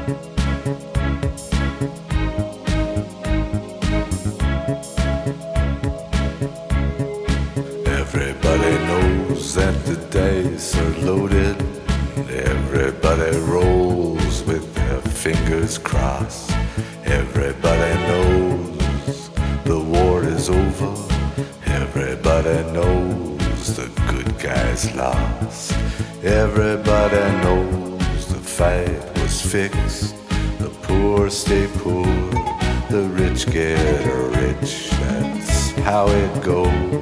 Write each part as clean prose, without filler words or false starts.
Everybody knows that the dice are loaded. Everybody rolls with their fingers crossed. Everybody knows the war is over. Everybody knows the good guys lost. Everybody knows the fight was fixed. The poor stay poor, the rich get rich. That's how it goes.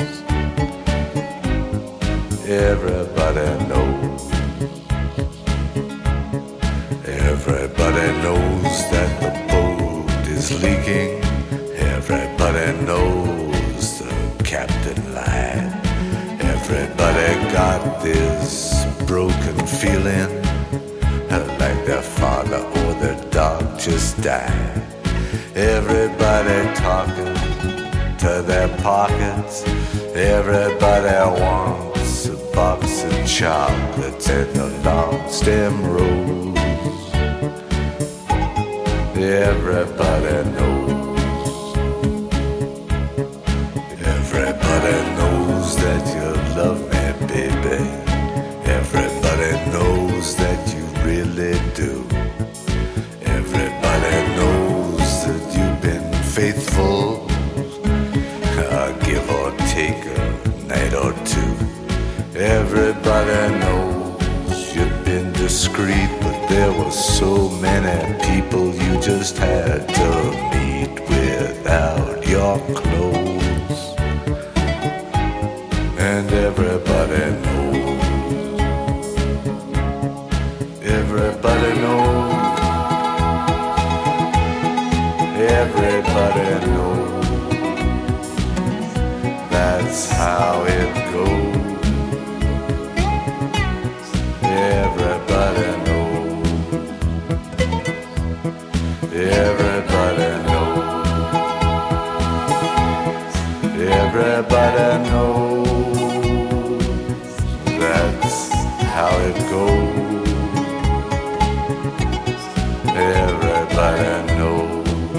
Everybody knows. Everybody knows that the boat is leaking. Everybody knows the captain lied. Everybody got this broken feeling like their father or their dog just died. Everybody talking to their pockets. Everybody wants a box of chocolates and a long stem rose. Everybody knows. Everybody knows that you love me, baby. Everybody knows that you really do. Everybody knows that you've been faithful, give or take a night or two. Everybody knows you've been discreet, but there were so many people you just had to meet without your clothes. And everybody knows. Everybody knows. Everybody knows. That's how it goes. Everybody knows. Everybody knows. Everybody knows. That's how it goes. Everybody knows.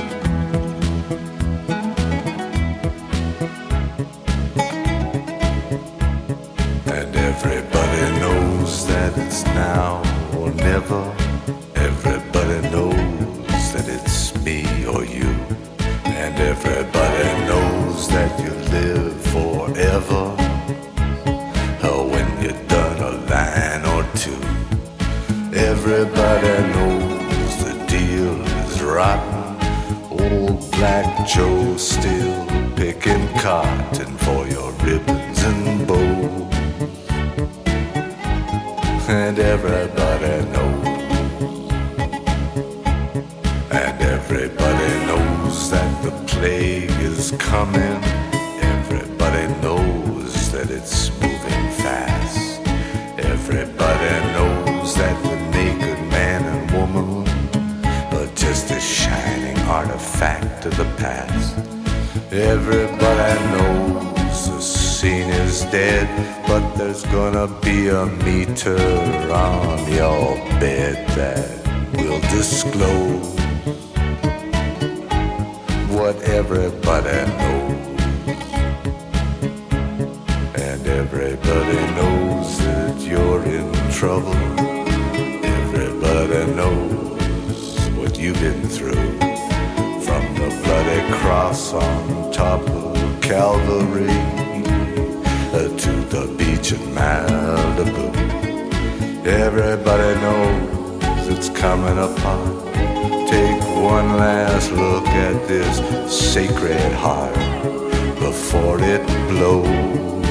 And everybody knows that it's now or never. Everybody knows that it's me or you. And everybody knows that you live forever. Or when you're done a line or two. Everybody knows the deal is rotten. Old Black Joe still picking cotton for your ribbons and bows. And everybody knows. And everybody knows that the plague is coming. Everybody knows that it's moving fast. Everybody knows that the naked man and woman are just a shining artifact of the past. Everybody knows the scene is dead, but there's gonna be a meter on your bed that will disclose what everybody knows. And everybody knows that you're in trouble. Everybody knows what you've been through. From the bloody cross on top of Calvary to the beach in Malibu. Everybody knows it's coming apart. Take one last look at this sacred heart before it blows.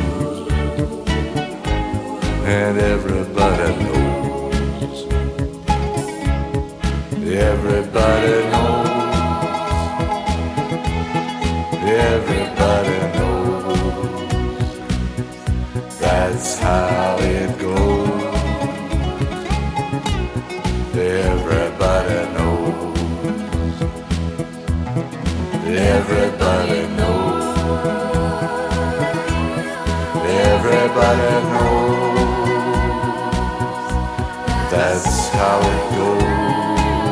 And everybody knows. Everybody knows. Everybody knows. That's how it goes. Everybody knows. Everybody knows. Everybody knows. That's how it goes.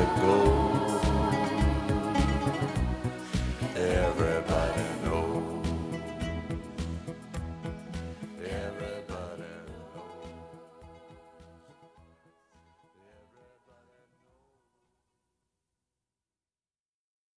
it goes.